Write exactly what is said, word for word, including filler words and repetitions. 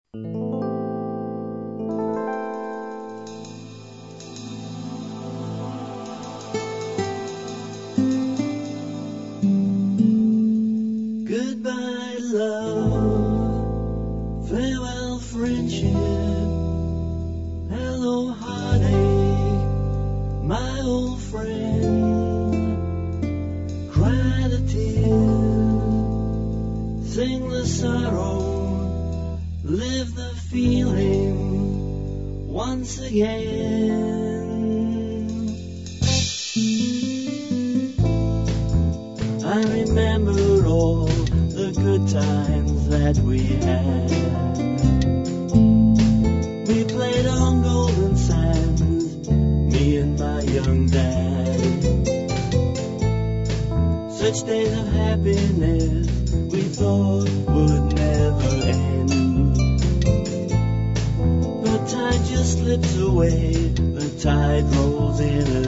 Goodbye, love. Farewell, friendship. Hello, heartache, my old friend. Cry the tears, sing the sorrow, live the feeling once again. I remember all the good times that we had. We played on golden sands, me and my young dad. Such days of happiness we thought would never end. But time just slips away, the tide rolls in